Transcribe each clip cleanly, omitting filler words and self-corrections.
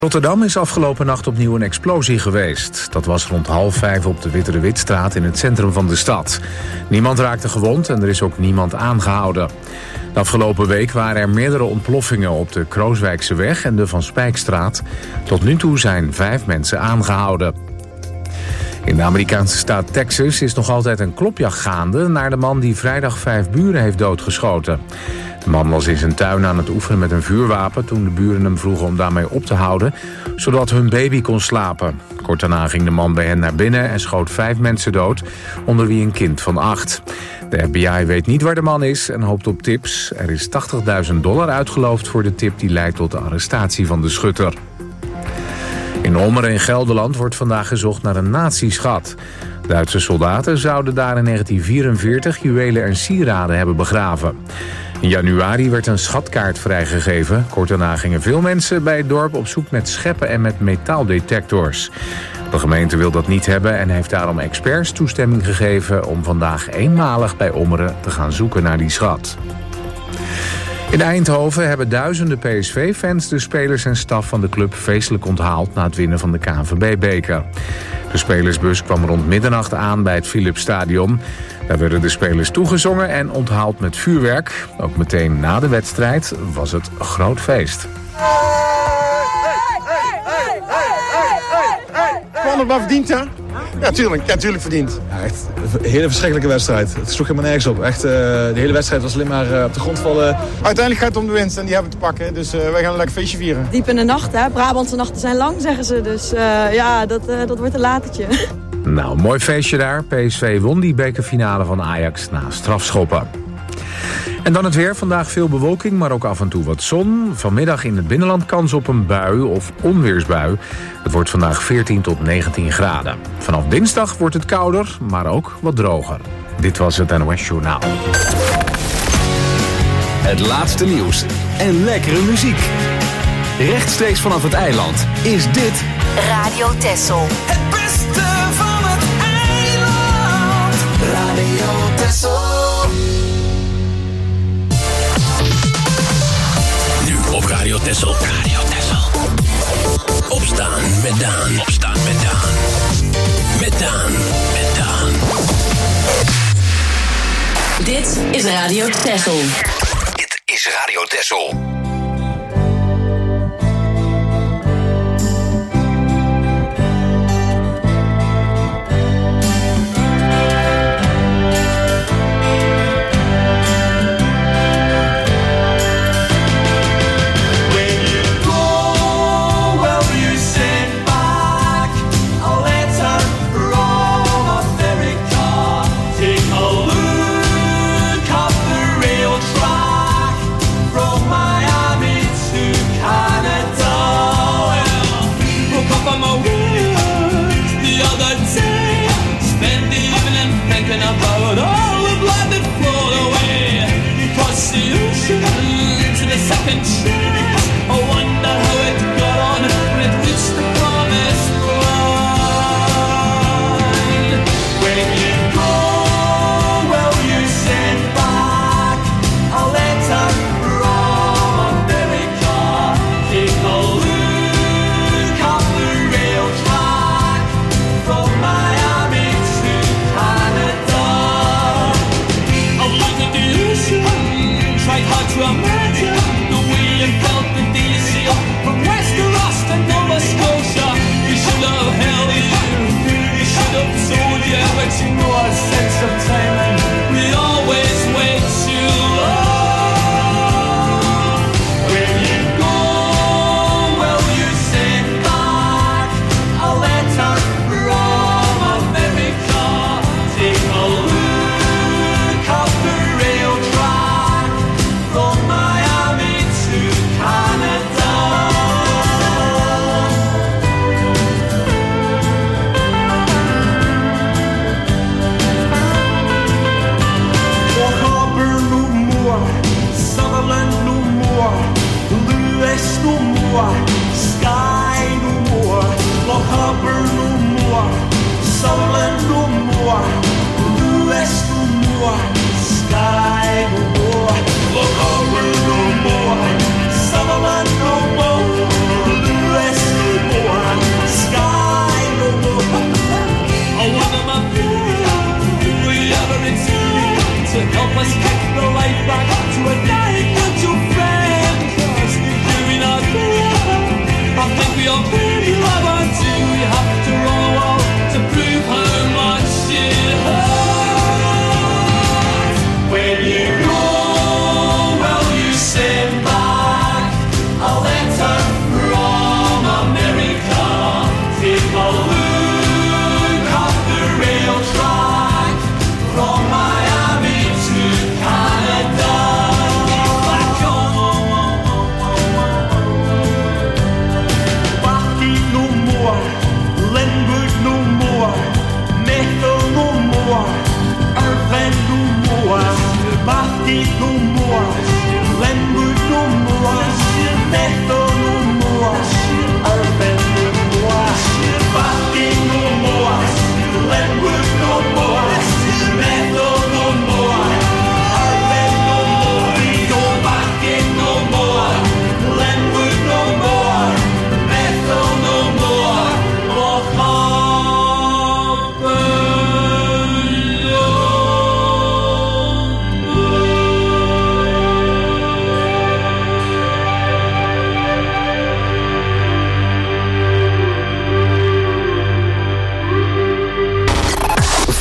Rotterdam is afgelopen nacht opnieuw een explosie geweest. Dat was rond 4:30 op de Witterewittstraat in het centrum van de stad. Niemand raakte gewond en er is ook niemand aangehouden. De afgelopen week waren er meerdere ontploffingen op de Krooswijkseweg en de Van Spijkstraat. Tot nu toe zijn 5 mensen aangehouden. In de Amerikaanse staat Texas is nog altijd een klopjacht gaande naar de man die vrijdag 5 buren heeft doodgeschoten. De man was in zijn tuin aan het oefenen met een vuurwapen toen de buren hem vroegen om daarmee op te houden, zodat hun baby kon slapen. Kort daarna ging de man bij hen naar binnen en schoot 5 mensen dood, onder wie een kind van 8. De FBI weet niet waar de man is en hoopt op tips. Er is $80.000 uitgeloofd voor de tip die leidt tot de arrestatie van de schutter. In Ommeren in Gelderland wordt vandaag gezocht naar een nazi-schat. Duitse soldaten zouden daar in 1944 juwelen en sieraden hebben begraven. In januari werd een schatkaart vrijgegeven. Kort daarna gingen veel mensen bij het dorp op zoek met scheppen en met metaaldetectors. De gemeente wil dat niet hebben en heeft daarom experts toestemming gegeven om vandaag eenmalig bij Ommeren te gaan zoeken naar die schat. In Eindhoven hebben duizenden PSV-fans de spelers en staf van de club feestelijk onthaald na het winnen van de KNVB-beker. De spelersbus kwam rond middernacht aan bij het Philipsstadion. Daar werden de spelers toegezongen en onthaald met vuurwerk. Ook meteen na de wedstrijd was het een groot feest. Gewoon nog maar verdiend, hè? Ja, tuurlijk verdiend. Ja, echt een hele verschrikkelijke wedstrijd. Het sloeg helemaal nergens op. Echt, de hele wedstrijd was alleen maar op de grond vallen. Uiteindelijk gaat het om de winst en die hebben we te pakken. Dus wij gaan een lekker feestje vieren. Diep in de nacht, hè? Brabantse nachten zijn lang, zeggen ze. Dus ja, dat wordt een latertje. Nou, mooi feestje daar. PSV won die bekerfinale van Ajax na strafschoppen. En dan het weer. Vandaag veel bewolking, maar ook af en toe wat zon. Vanmiddag in het binnenland kans op een bui of onweersbui. Het wordt vandaag 14 tot 19 graden. Vanaf dinsdag wordt het kouder, maar ook wat droger. Dit was het NOS Journaal. Het laatste nieuws en lekkere muziek. Rechtstreeks vanaf het eiland is dit Radio Texel. Het beste van het eiland. Radio Texel. Nu op Radio Texel. Radio Texel. Opstaan met Daan. Opstaan met Daan. Met Daan. Met Daan. Dit is Radio Texel. Dit is Radio Texel. My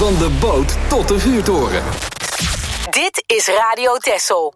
Van de boot tot de vuurtoren. Dit is Radio Texel.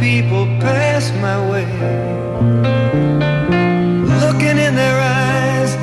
Looking in their eyes,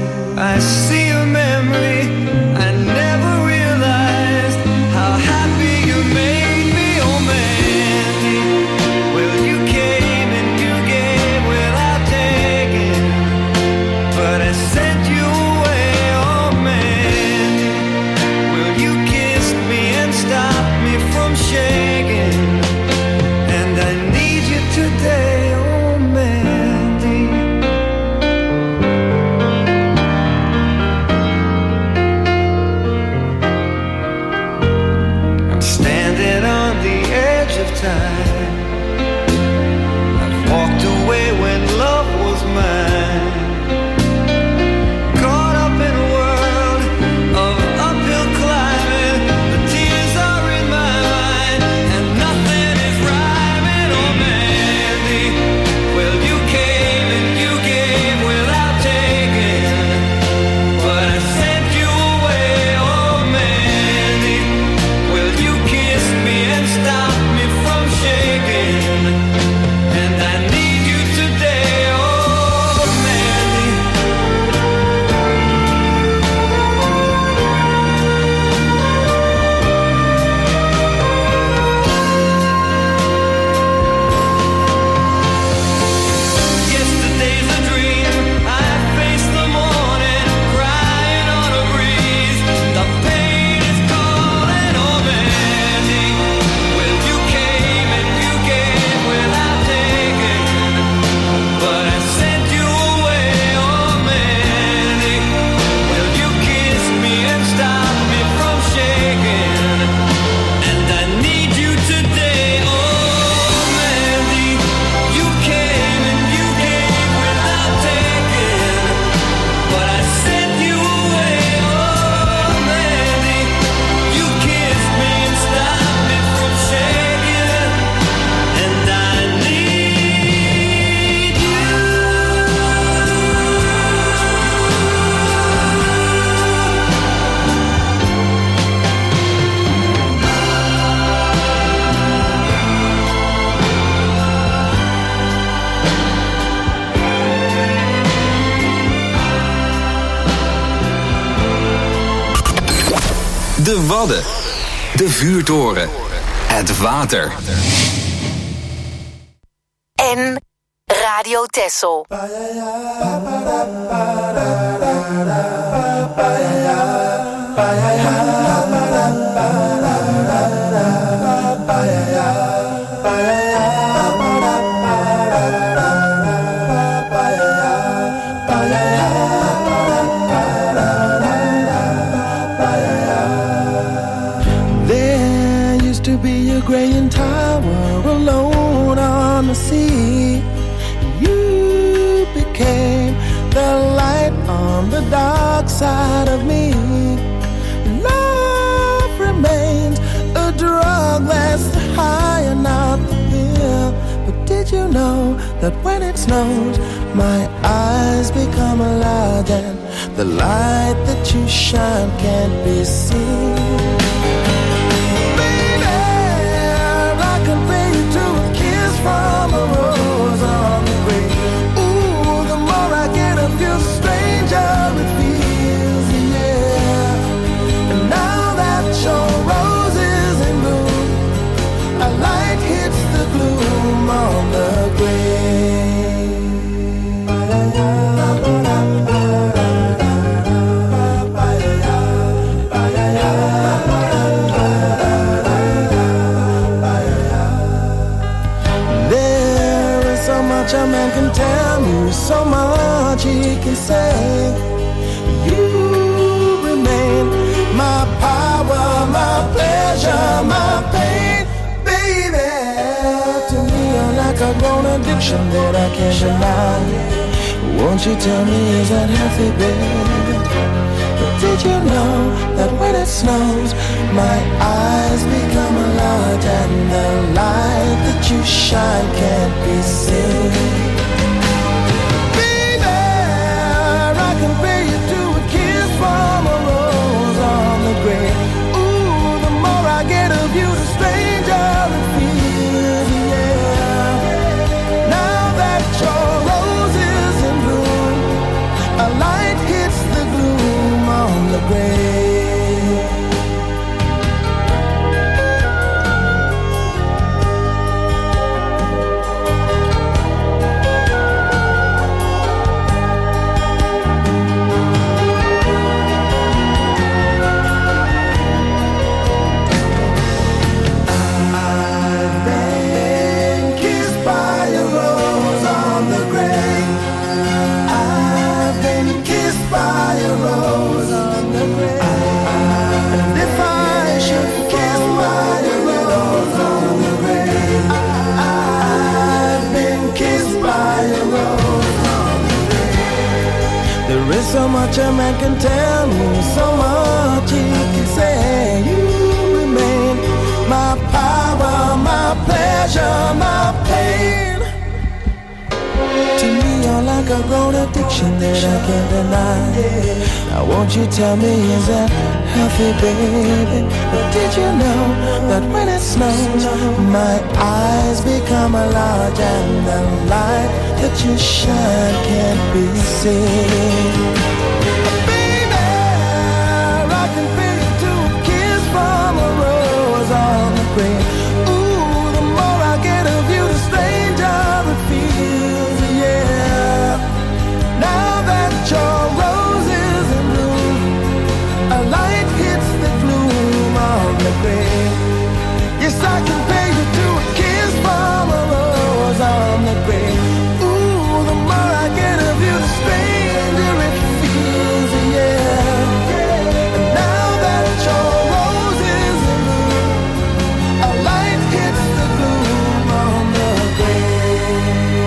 De Wadden. De vuurtoren. Het water. En Radio Texel. There used to be a graying tower alone on the sea. You became the light on the dark side of me. Love remains a drug that's the high and not the pill. But did you know that when it snows, my eyes become large and the light that you shine can't be seen? From a rose on the grave. Ooh, the more I get of you, the stranger it feels, yeah. And now that your rose is in bloom, a light hits the gloom on the grave. A man can tell me so much he can say. You remain my power, my pleasure, my pain, baby. To me you're like a grown addiction that I can't deny. Won't you tell me, is that healthy, baby? But did you know that when it snows, my eyes become large and the light that you shine can't be seen? Baby, I compare you to a kiss from a rose on the grave. Ooh, the more I get of you, the stranger it feels, yeah. Now that your rose is in bloom, a light hits the gloom on the grave. There is so much a man can tell me, so much he can say. You remain my power, my pleasure, my pain. To me you're like a grown addiction that I can't deny. Now won't you tell me, is that healthy, baby? But did you know that when it snows, my eyes become large and the light that you shine can't be seen? Baby, I can feel you to a kiss from a rose on the grave. Ooh, the more I get of you, the stranger it feels, yeah. Now that your rose is in bloom, a light hits the gloom on the grave. Yes, I can pay you to a kiss from a rose on the grave. Ooh, the more I get of you, the stranger it feels, yeah. And now that your rose is in bloom, a light hits the gloom on the grave.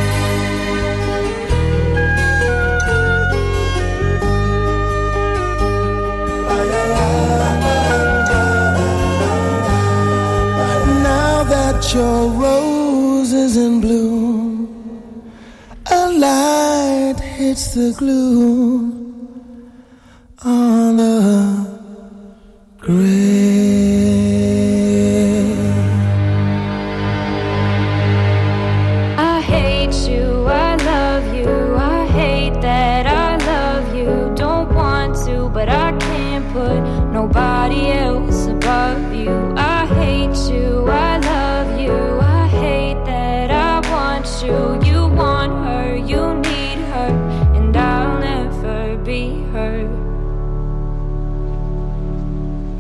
Now that your rose is in bloom, a light hits the gloom on the grave. I hate you, I love you, I hate that I love you. Don't want to, but I can't put nobody else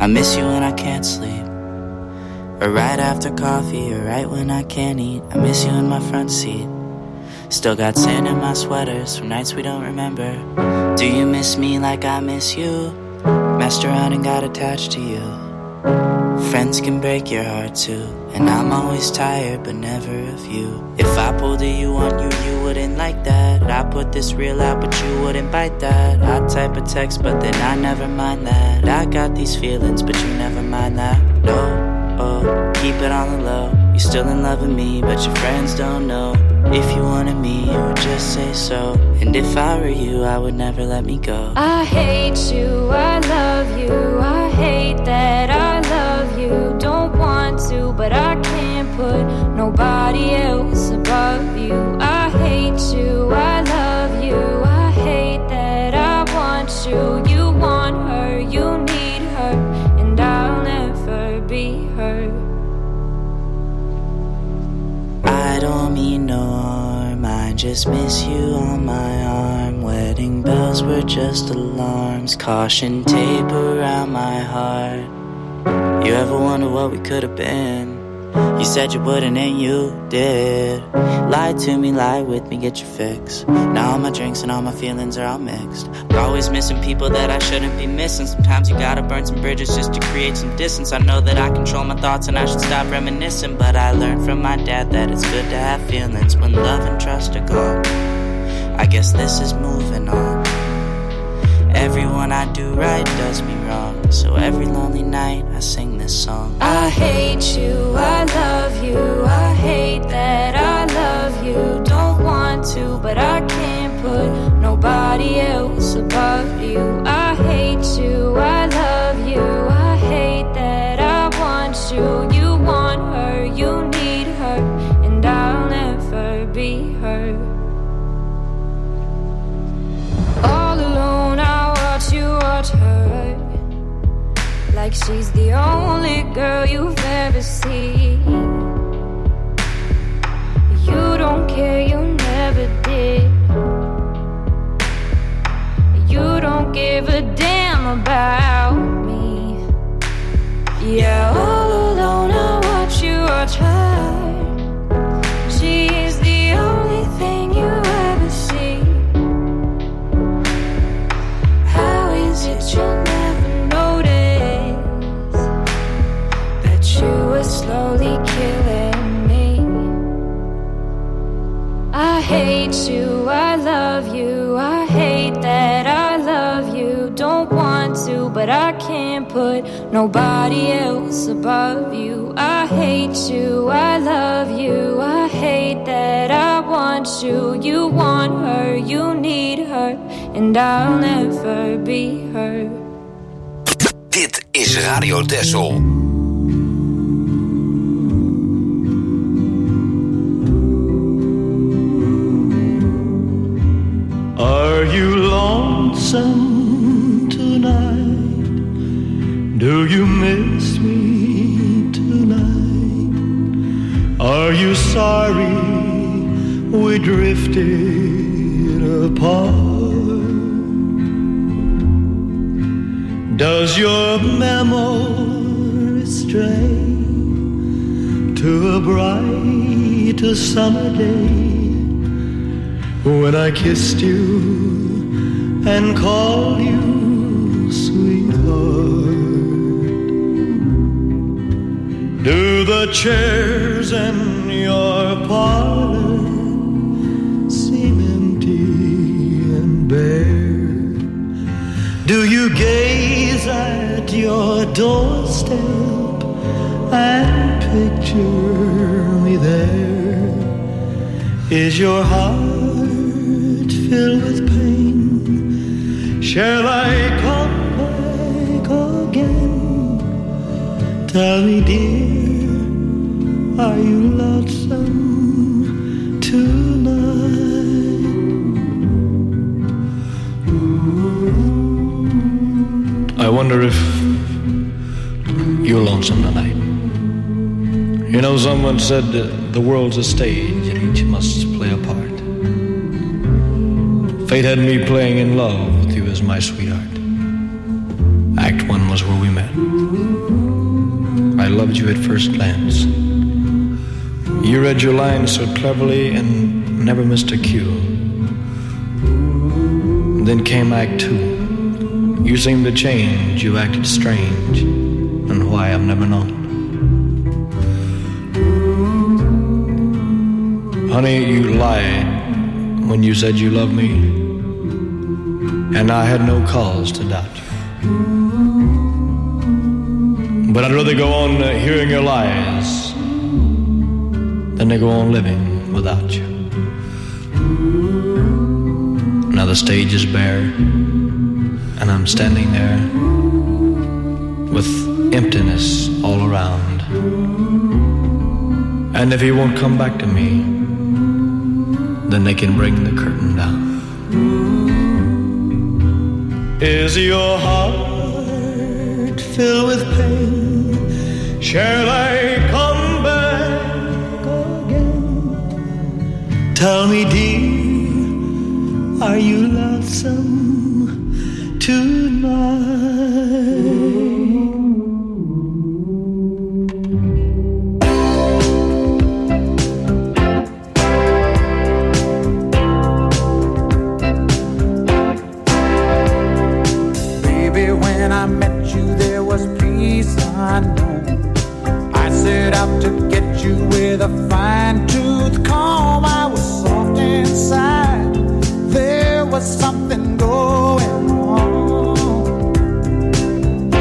I miss you when I can't sleep, or right after coffee, or right when I can't eat. I miss you in my front seat. Still got sand in my sweaters from nights we don't remember. Do you miss me like I miss you? Messed around and got attached to you. Friends can break your heart too, and I'm always tired but never of you. If I pulled a you on you, you wouldn't like that. I put this reel out but you wouldn't bite that. I type a text but then I never mind that. I got these feelings but you never mind that. No, oh, keep it on the low. You're still in love with me but your friends don't know. If you wanted me, you would just say so. And if I were you, I would never let me go. I hate you, I love you, I hate that I love you. Don't want to, but I can't put nobody else above you. I hate you, I love you, I hate that I want you. You want her, you need her, and I'll never be her. I don't mean no harm, I just miss you on my arm. Wedding bells were just alarms, caution tape around my heart. You ever wonder what we could have been? You said you wouldn't and you did. Lie to me, lie with me, get your fix. Now all my drinks and all my feelings are all mixed. We're always missing people that I shouldn't be missing. Sometimes you gotta burn some bridges just to create some distance. I know that I control my thoughts and I should stop reminiscing, but I learned from my dad that it's good to have feelings when love and trust are gone. I guess this is moving on. Everyone I do right does me wrong, so every lonely night I sing this song. I hate you, I love you, I hate that I love you. Don't want to, but I can't put nobody else above you. I hate you, I love you, I hate that I want you. You want her, you need her, and I'll never be her. All alone I watch you watch her, like she's the only girl you've ever seen. You don't care, you never did. You don't give a damn about me. Yeah, all alone I watch you watch her. She's the only thing you ever see. How is it you never notice that you were slowly killing me? I hate you, I love you, I hate that I love you. Don't want to, but I can't put nobody else above you. I hate you, I love you, I hate that I want you. You want her, you need her, and I'll never be her. Dit is Radio Texel. Are you lonesome tonight? Do you miss me tonight? Are you sorry we drifted apart? Does your memory stray to a bright summer day when I kissed you and called you sweetheart? Do the chairs in your parlor seem empty and bare? Do you gaze at your doorstep and picture me there? Is your heart filled with pain? Shall I come back again? Tell me, dear, are you lonesome tonight? I wonder if you're lonesome tonight. You know, someone said the world's a stage and each must play a part. Fate had me playing in love with you as my sweetheart. Act 1 was where we met. I loved you at first glance. You read your lines so cleverly and never missed a cue. Then came Act 2. You seemed to change, you acted strange, and why I've never known. Honey, you lied when you said you loved me, and I had no cause to doubt you. But I'd rather go on hearing your lies than to go on living without you. Now the stage is bare, and I'm standing there with emptiness all around. And if he won't come back to me, then they can bring the curtain down. Is your heart filled with pain? Shall I come back again? Tell me, dear, are you lonesome tonight? To get you with a fine-tooth comb, I was soft inside. There was something going on.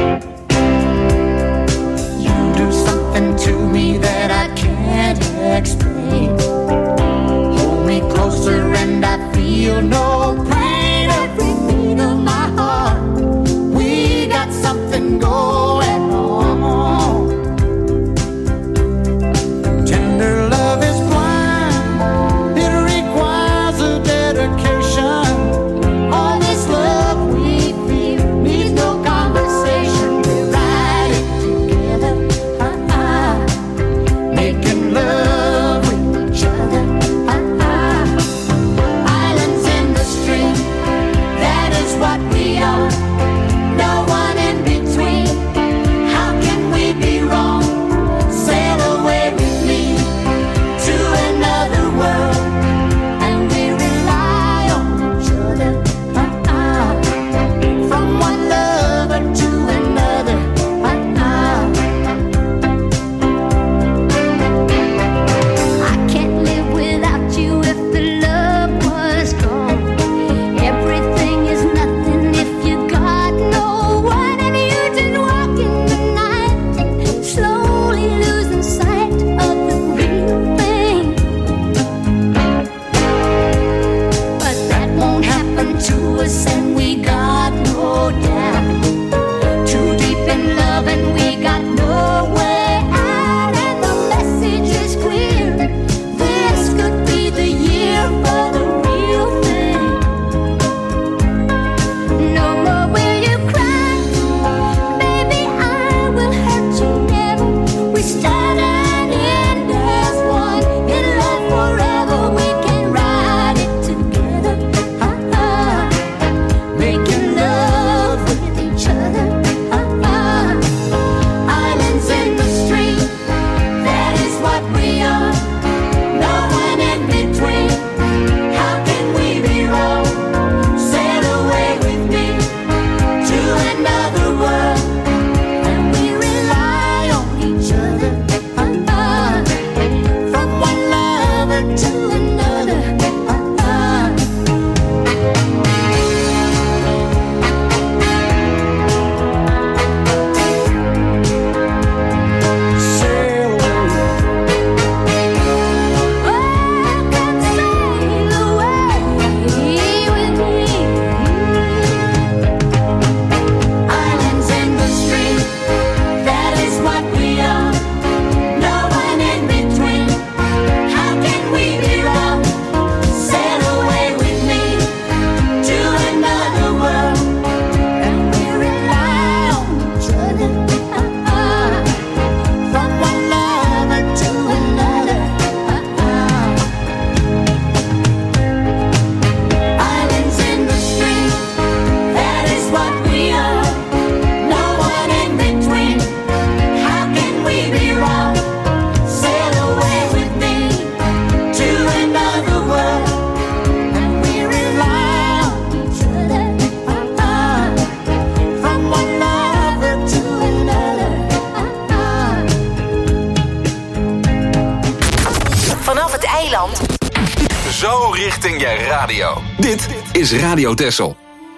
zo richting je radio. Dit is Radio Texel.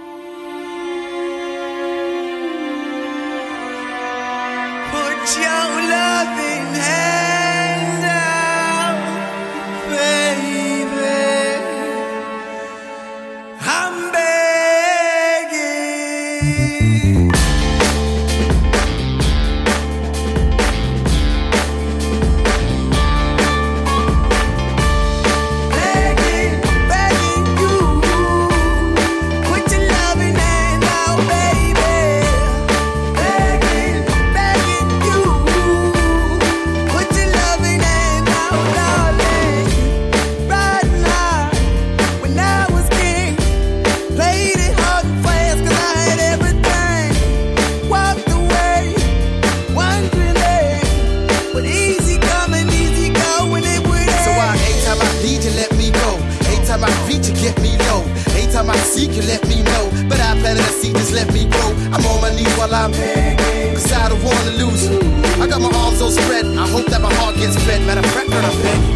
Put your loving hand out, baby. I'm begging. Begging you. Put your loving hand out, baby. Begging you. Put your loving hand out, darling. Riding high when I was king. Played it hard and fast 'cause I had everything. Walked away, wondering, but easy coming, easy going, it would end. So every time I need you, let me go. Every time I reach you, get me low. Every time I seek you, let me know. But I planted a seed, just let me grow. I'm on my knees while I'm begging, 'cause I don't wanna lose you. I got my arms all spread, I hope that my heart gets fed. Matter of fact, girl, I'm begging.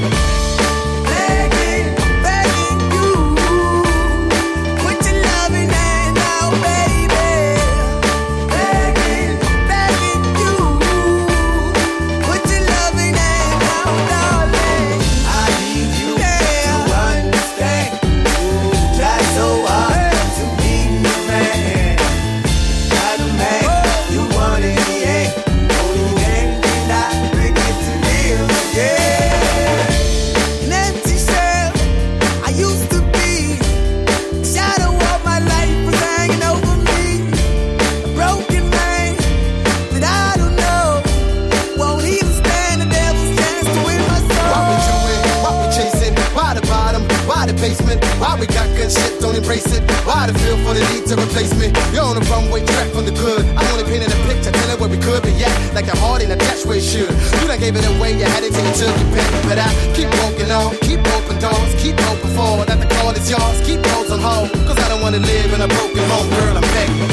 Begging you. Put your loving hand out, baby. Begging you. Put your loving hand out, darling. I need you to understand. Try so hard to be your man. Not a man you want in the end. Only then can I bring it to live again. An empty shell I used to be. The shadow of my life was hanging over me. A broken man that I don't know won't even stand the devil's chance to win my soul. Why we doing? Why we chasing? Why the bottom? Why the basement? Why we got good shit, don't embrace it? Why the feel for the need to replace me? You're on the runway track from the good. I'm only painting a picture, telling where we could be at. Like your heart in a attached where it should. You done gave it away, you had it till you took it back. But I keep walking on, keep open doors, keep open forward. That the call is yours, keep those on hold. 'Cause I don't wanna live in a broken home, girl, I'm begging.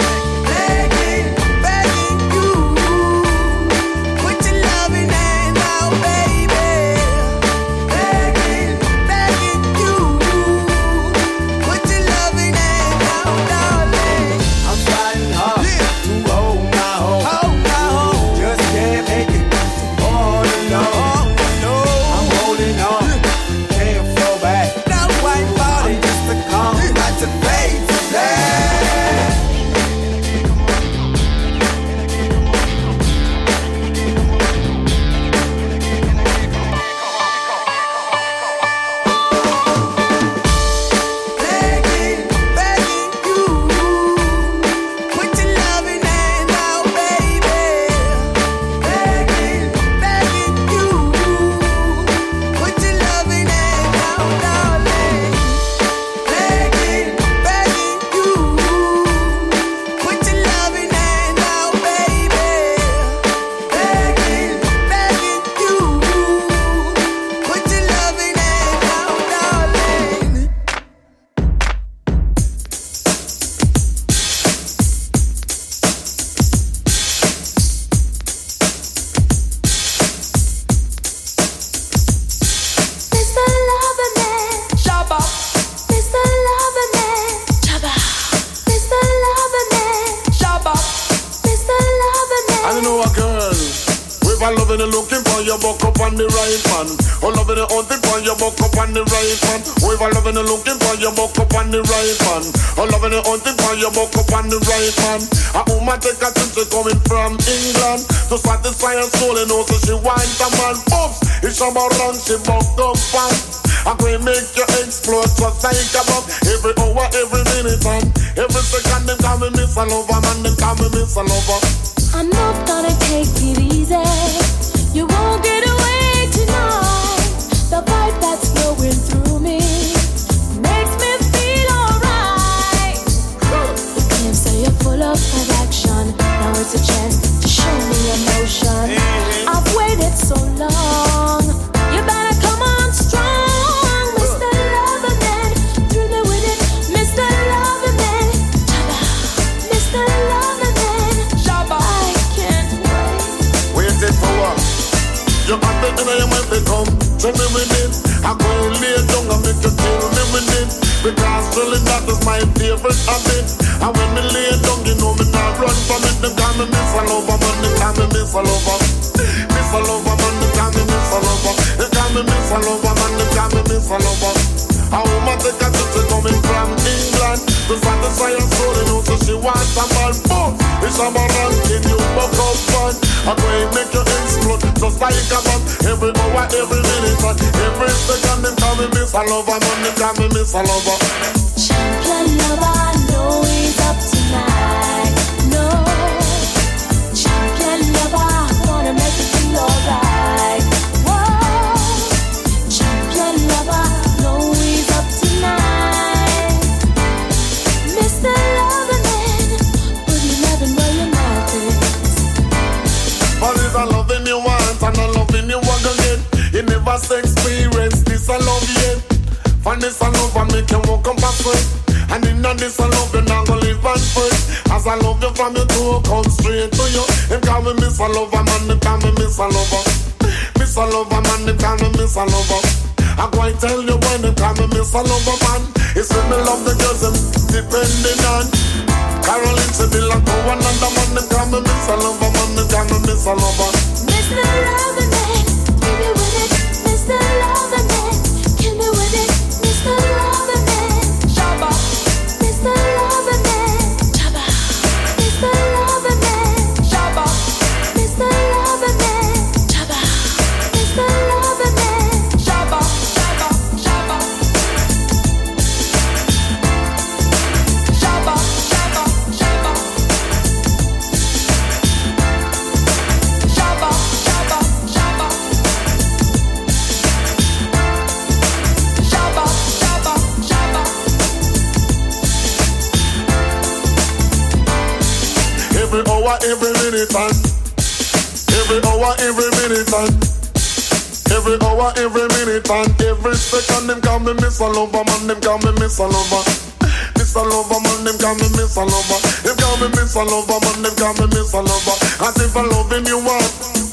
Begging you. Put your loving hand out, baby. Begging you. Put your loving hand out, darling. I'm fighting hard to hold my home. Just can't make it all alone. I'm holding on, can't fall back. Now white body. I'm just a calm, got to fade to black. Begging you. Put your loving hand out, baby. Begging you. Put your loving hand out, darling. Begging you. Put your loving hand out, baby. Begging you. Put your loving hand out, darling. Mr. Loverman, Shabba. Mr. Loverman, Chaba. Mr. Loverman, Shabba. Mr. Loverman. I know a girl. With a loving and looking for your buck up on the right man. Oh, loving and hunting for your buck up on the right man. With a loving and looking for your buck up on the right man. Oh, loving and hunting for your buck up on the right man. A woman take a trip, she coming from England to satisfy her soul and also she wants a man. Oops, it's about run, she buck up fast. I can make you explode just like a bomb. Every hour, every minute, and every second them call me Miss a Lover, man, them call me Miss a Lover. I'm not gonna take it easy. You won't get away tonight. The vibe that's flowing through me makes me feel alright. You claim so you're full of action. Now it's a chance to show me emotion. I've waited so long. You better come on strong, Mr. Loverman. Through me with it, Mr. Loverman. Mr. Loverman. I can't wait. Wait it for what? You got the inner you might become. Tell me with it. different habit. And when me lay down, you know me not run from it. Them call me miss a lover, man, they call me miss a lover. Miss a lover, man, they call me miss a lover. They call me miss a lover, man, they call me miss a lover. A woman take a trip coming from England to satisfy her soul, you know, so she wants a man. Boom! It's a man ranking, you buck up fun. I'm going to make you explode, just like a bomb. Every hour, every minute, and every second, they call me miss a lover, man, they call me miss a lover. Champion lover, I know he's up tonight. No, champion lover, I wanna make you feel alright. Whoa, champion lover, know he's up tonight. Mr. Lover Man, put your loving where your mouth is. But it's a loving you want and a loving you want again. You never experience this a love yet. Find this a love and make you walk up a sweat. And in this I love you, now gonna live and first. As I love you from your toe, come straight to you. Them call me miss a lover, man, them call me miss a lover. Miss a lover, man, them call me miss a lover. I go and tell you when them call me miss a lover, man. It's when me love the girls, them depending on Caroline, Seville, and go another man. Them call me miss a lover, man, them call me miss a lover. Mr. Lover Man, give me with it. Mr. Lover Man, give me with it. Mr. Lover Man, Shabba. Mr. Lover Man, Shabba. Mr. Lover Man, Shabba. Mr. Lover Man, Shabba. Mr. Lover Man, Shabba. Shabba, Shabba. Shabba, Shabba, Shabba. Shabba, Shabba, Shabba. Shabba, Shabba, Shabba. Every hour, every minute, and every hour, every minute, and every hour, every minute, and every second, them call me miss a lover, man, them call me miss a lover. Miss a lover, man, them call me miss a lover. Them call me miss a lover, man, them call me miss a lover. As if I'm loving you want.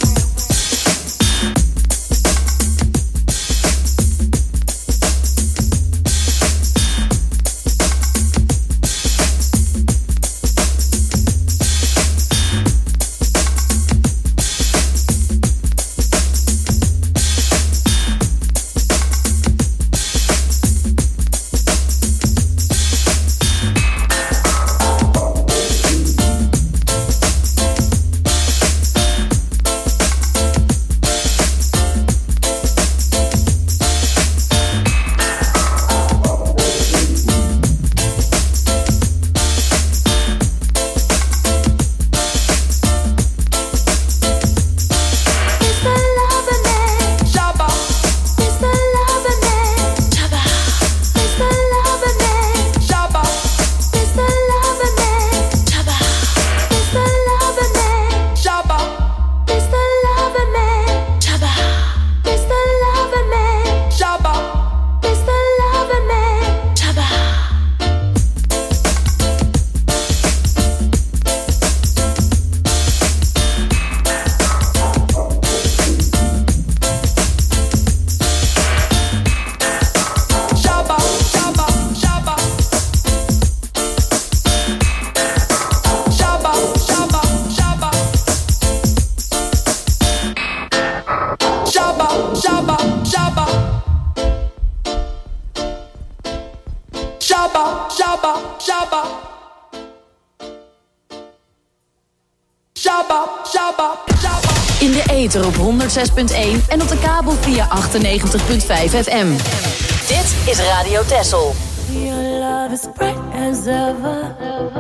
In de ether op 106.1 en op de kabel via 98.5 FM. Dit is Radio Texel. Your love is bright as ever.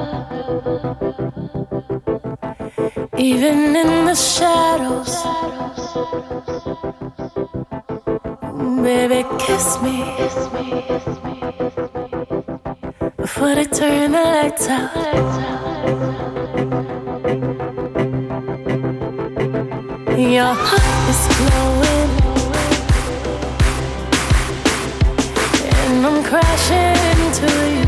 Even in the shadows. Baby, kiss me. Before they turn the lights out. Your heart is glowing, and I'm crashing into you.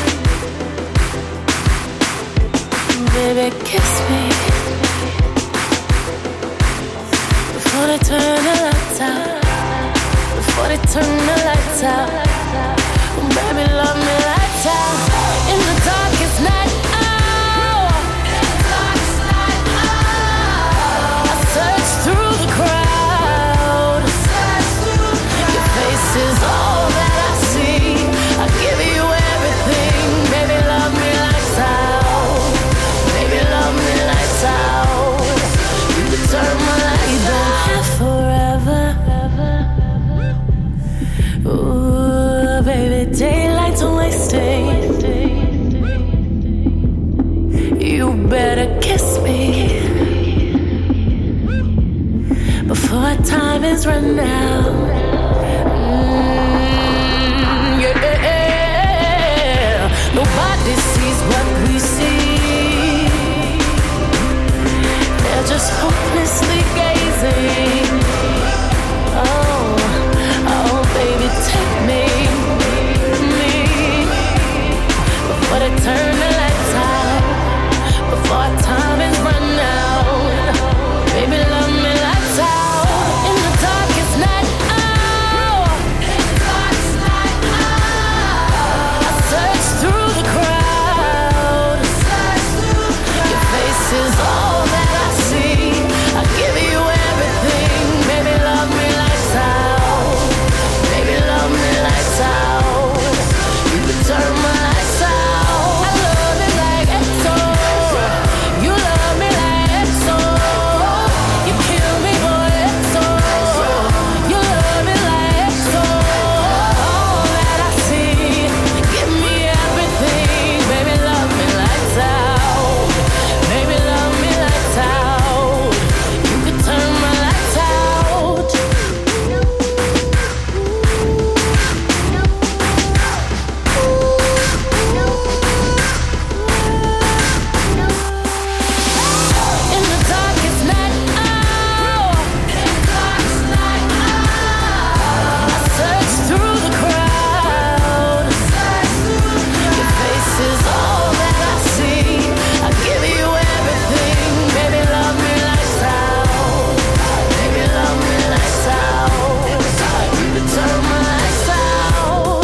Baby, kiss me before they turn the lights out. Before they turn the lights out. Baby, love me lights out. In the the daylight's wasted. You better kiss me before time is run out. Yeah. Nobody sees what we see. They're just hopelessly gazing. Oh, baby, take me before they turn the lights out, before time is run out. Baby, love me lights out in the darkest night. Oh, in the darkest night. Oh, I search through the crowd. Your face is all that I see. I give you everything. Baby, love me lights out. Baby, love me lights out. You can turn my lights out. I love it like EXO. You love me like EXO. You kill me, boy, EXO. You love me like EXO. All that I see. Give me everything. Baby, love me lights out. Baby, love me lights out. You can turn my lights out. In the darkest night, oh, in the darkest night, oh, I search through the crowd. Your face is all that I see. I give you everything. Baby, love me lights out. Baby, love me lights out. You can turn my lights out.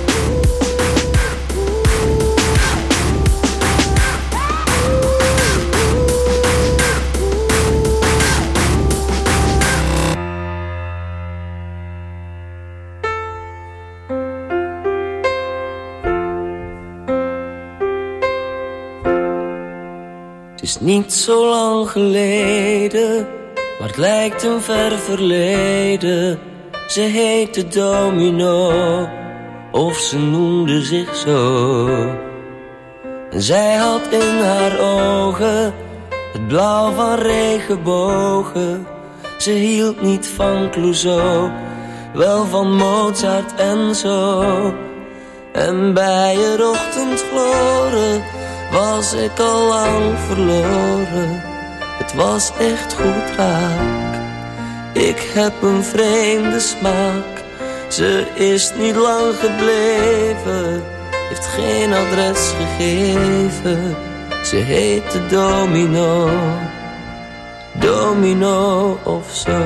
Het is niet zo lang geleden, maar het lijkt een ver verleden. Ze heette Domino, of ze noemde zich zo. En zij had in haar ogen het blauw van regenbogen. Ze hield niet van Clouseau, wel van Mozart en zo. En bij het ochtendgloren was ik al lang verloren. Het was echt goed raak. Ik heb een vreemde smaak. Ze is niet lang gebleven, heeft geen adres gegeven. Ze heette Domino, Domino of zo.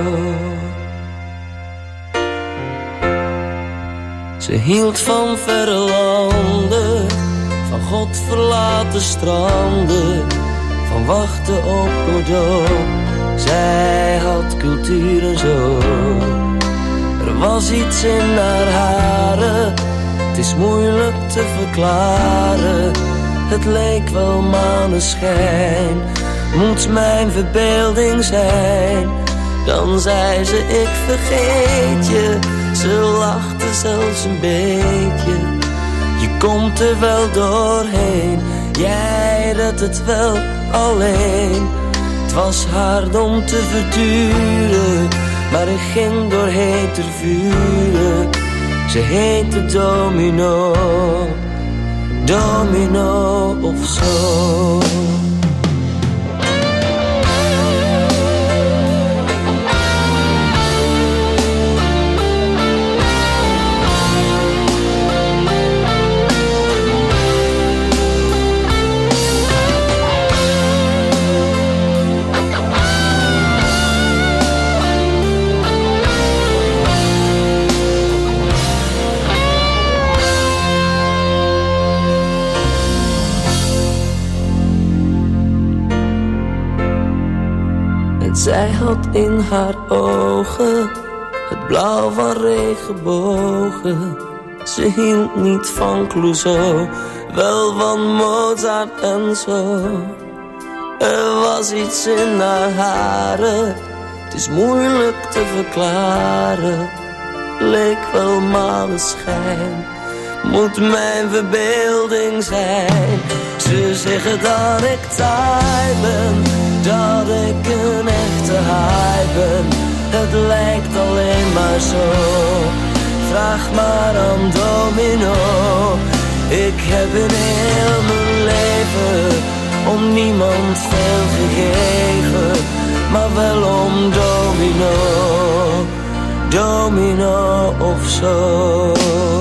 Ze hield van verre landen, van God verlaten stranden, van wachten op Godot. Zij had cultuur en zo. Er was iets in haar haren, het is moeilijk te verklaren. Het leek wel maneschijn, moet mijn verbeelding zijn. Dan zei ze, ik vergeet je. Ze lachte zelfs een beetje. Je komt er wel doorheen, jij redt het wel alleen. Het was hard om te verduren, maar ik ging door heter vuren. Ze heette Domino, Domino of zo. Zij had in haar ogen het blauw van regenbogen. Ze hield niet van Clouseau, wel van Mozart en zo. Er was iets in haar haren, het is moeilijk te verklaren. Leek wel maneschijn, moet mijn verbeelding zijn. Ze zeggen dat ik taai ben, dat ik een echte haai ben. Het lijkt alleen maar zo, vraag maar aan Domino. Ik heb in heel mijn leven om niemand veel gegeven, maar wel om Domino, Domino of zo.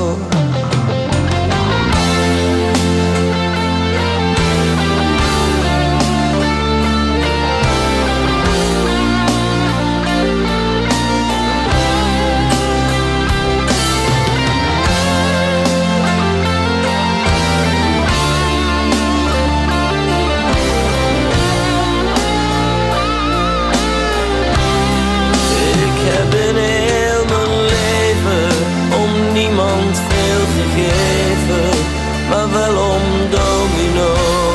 Maar wel om Domino,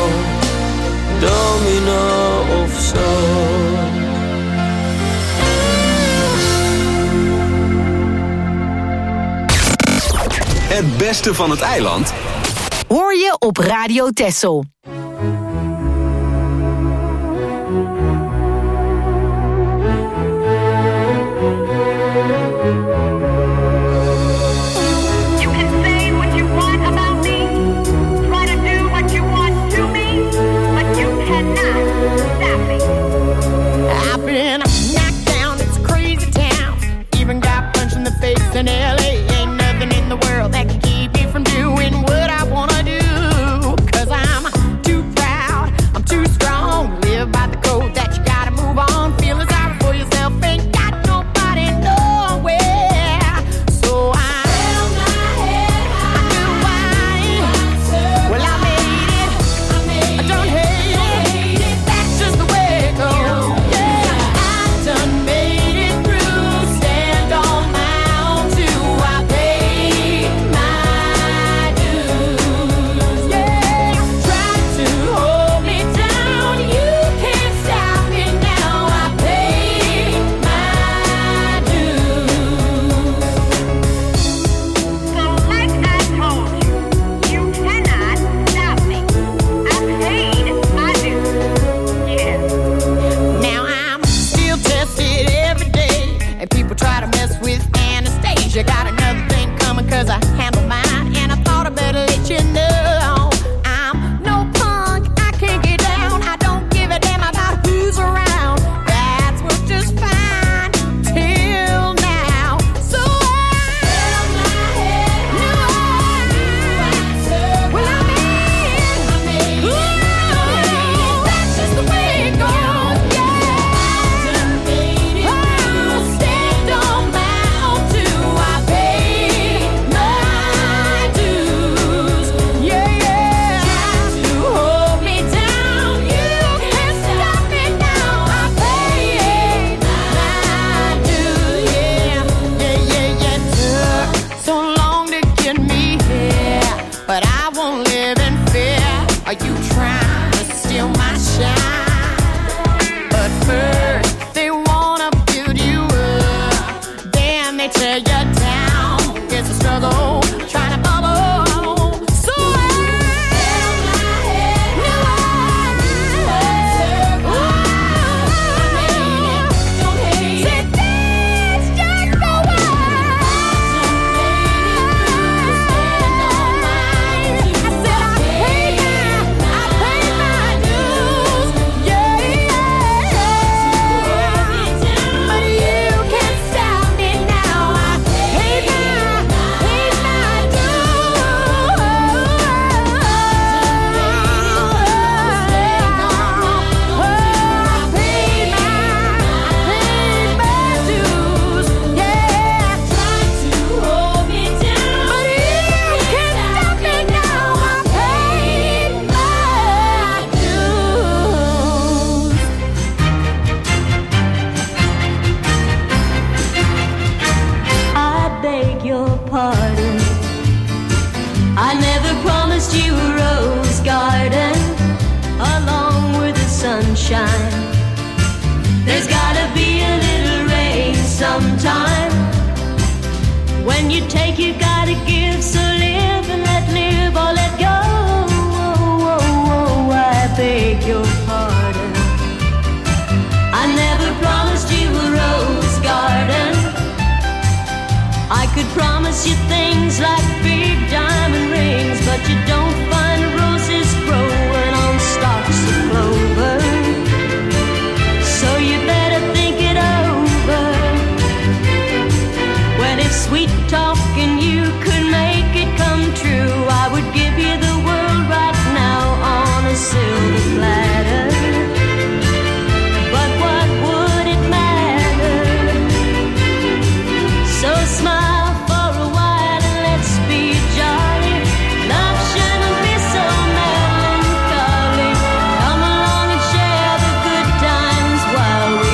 Domino of zo. Het beste van het eiland hoor je op Radio Texel. In LA, ain't nothing in the world that can keep me from doing what I wanna do. 'Cause I'm too proud, I'm too strong. Live by the code that you gotta move on. Feeling sorry for yourself, ain't got nobody nowhere. So I held my head high. I knew why. Well, I made it. I don't hate it. That's just the way it goes. Yeah, I done made it through. Stand on my you got another thing coming 'cause I handle mine. And I thought I better let you know I'm no punk, I can't get down. I don't give a damn about who's around. That's worked just fine till now. So I held my head high. Well, I made it. That's just the way it goes. Yeah, I made it. Oh, stand on my own too. Are you trying to steal my shine? But first they wanna build you up, then they tear you down. It's a struggle trying to bubble. So I held my head high. Don't hate it. That's just the way. Stand on mine. I said I hate it. There's gotta be a little rain sometime. When you take, you gotta give, so live and seems like big diamond rings, but you don't find roses growing on stalks of clover. So you better think it over. Well, if sweet talking you could make it come true, I would give you the world right now on a silver platter. But what would it matter? So smile for a while and let's be jolly. Love shouldn't be so melancholy. Come along and share the good times while we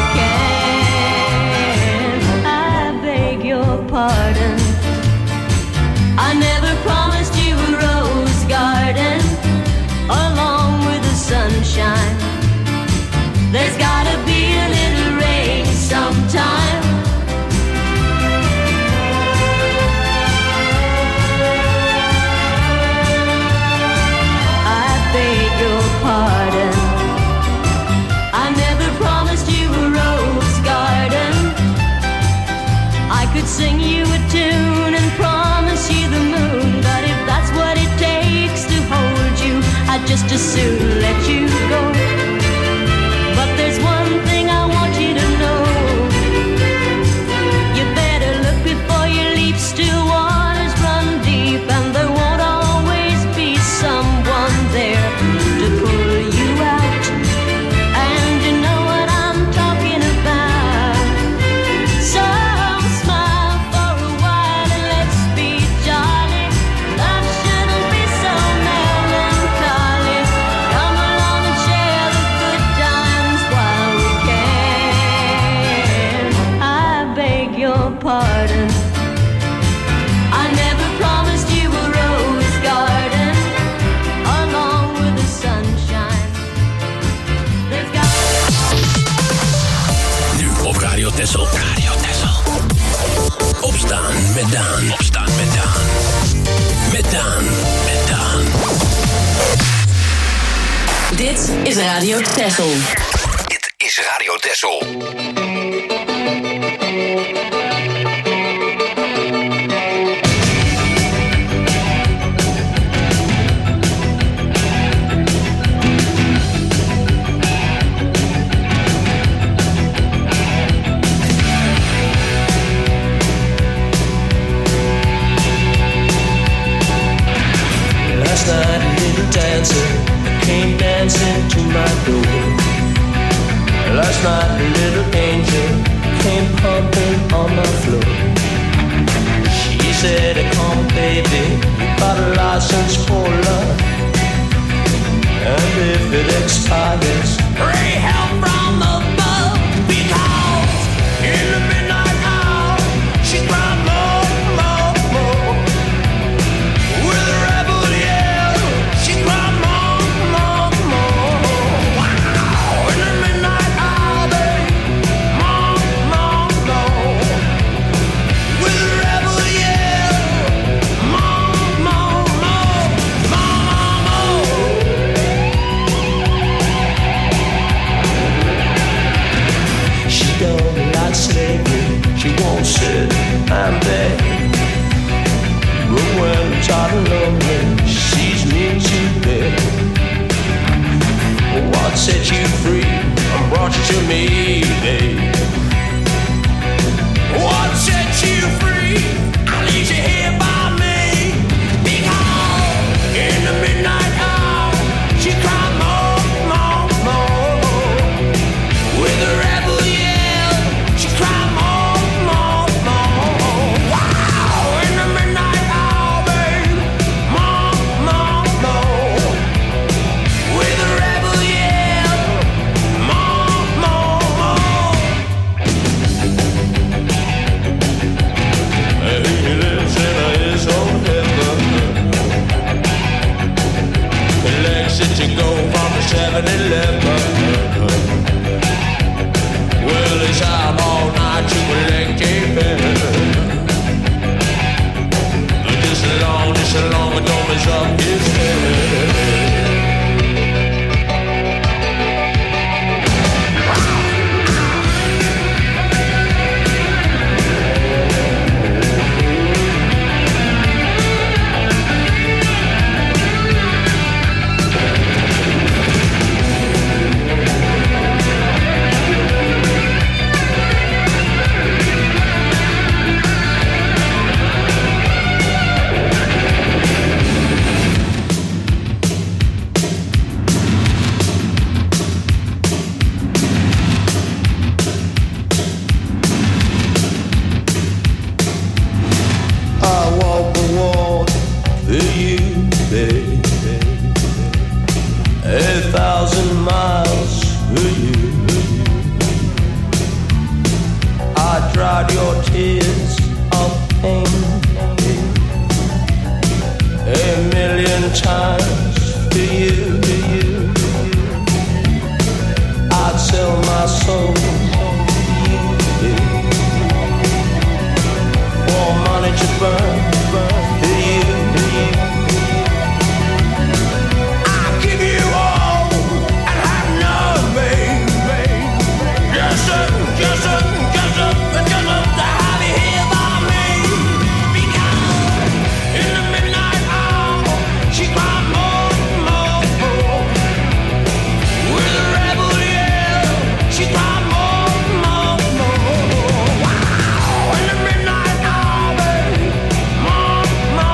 can. I beg your pardon, I never promised you a rose garden along with the sunshine. There's gotta be a little rain sometime. I beg your pardon, I never promised you a rose garden. I could sing you a tune and promise you the moon, but if that's what it takes to hold you, I'd just as soon let you go. But there's one thing I want you to know. You better look before you leap, still waters run deep, and there won't always be someone there to pull you out. And you know what I'm talking about. So smile for a while and let's be jolly. Love shouldn't be so melancholy. Come along and share the good times while we can. I beg your pardon, I never promised you a rose garden along with the sunshine. There's got Nu op Radio Texel. Radio Texel. Opstaan met Daan. Opstaan met Daan. Met Daan. Met Daan. Dit is Radio Texel. Dit is Radio Texel. Last night a little dancer came dancing to my door. Last night a little angel came pumping on my floor. She said, come baby, you got a license for love, and if it expires, pray help from above. Because in the midnight hour she cried more, more, more. With a rebel yell, she cried more, more, more. Wow! In the midnight hour, babe, more, more, more. With a rebel yell, more, more, more, more, more. She don't like slavery, she won't sit and beg. But when I'm tired and lonely, she sees me to bed. What set you free and brought you to me, babe? What set you free? I leave you here by me. Because in the midnight hour, she cried more, more, more. With a rebel yell, she cried more, more, more. Wow! In the midnight hour, babe, more, more, more. With a rebel yell, more, more, more. He lives in his own heaven. He likes it to go from the 7-Eleven. Well, he's out all night to collect a pen. Just as long as don't mess up his head. times to you. I'd sell my soul to you. For money to burn to you. I'll give you all and have nothing. Just up to have you here by me. Because in the midnight hour, she cried more. With a rebel yell, she cried more. Wow, in the midnight hour, baby, more.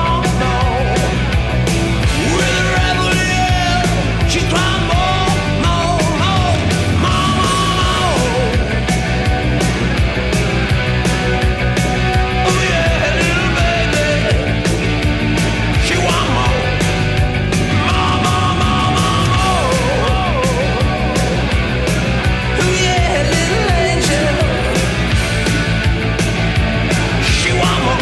With a rebel yell, she cried more. Oh yeah, little baby, she want more. Oh yeah, little angel, she want more.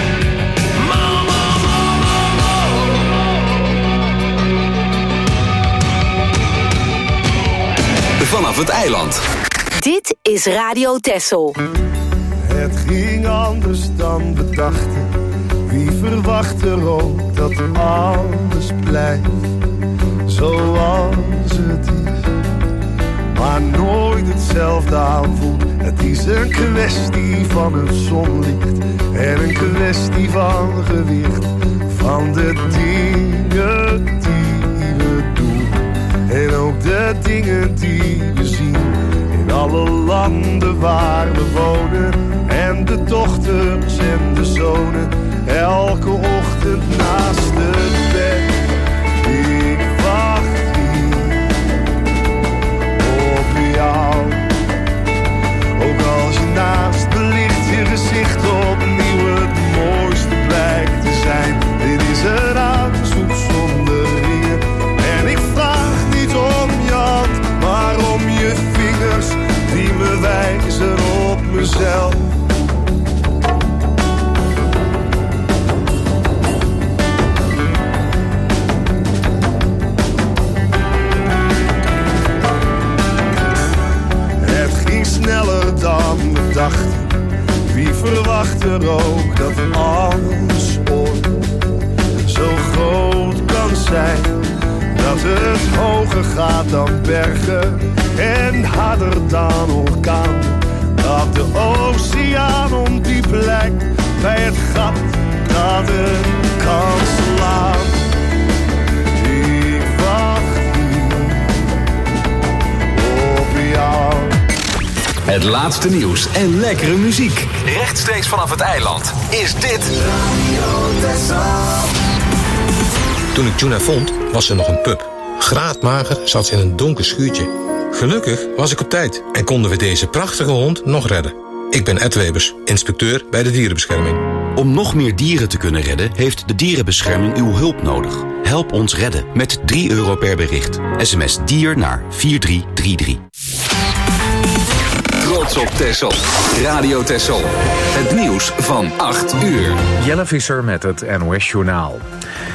Vanaf het eiland. Dit is Radio Texel. Het ging anders dan we dachten. Wie verwacht er ook dat alles blijft zoals het is, maar nooit hetzelfde aanvoelt. Het is een kwestie van het zonlicht en een kwestie van gewicht, van de dingen die we doen en ook de dingen die we zien in alle landen waar we wonen. En de dochters en de zonen, elke ochtend naast het bed. Ik wacht hier op jou. Ook als je naast me ligt, je gezicht opnieuw het mooiste blijkt te zijn. Dit is een aanzoek zonder ringen. En ik vraag niet om je hand, maar om je vingers die me wijzen op mezelf. Sneller dan we dachten. Wie verwacht er ook dat alles ooit zo groot kan zijn, dat het hoger gaat dan bergen en harder dan orkaan, dat de oceaan ondiep lijkt bij het gat dat het kan slaan. Ik wacht hier op jou. Het laatste nieuws en lekkere muziek. Rechtstreeks vanaf het eiland is dit Radio Texel. Toen ik Juna vond, was ze nog een pup. Graadmager zat ze in een donker schuurtje. Gelukkig was ik op tijd en konden we deze prachtige hond nog redden. Ik ben Ed Webers, inspecteur bij de dierenbescherming. Om nog meer dieren te kunnen redden, heeft de dierenbescherming uw hulp nodig. Help ons redden met €3 per bericht. SMS DIER naar 4333. Trots op Texel. Radio Texel. Het nieuws van 8 uur. Jelle Visser met het NOS Journaal.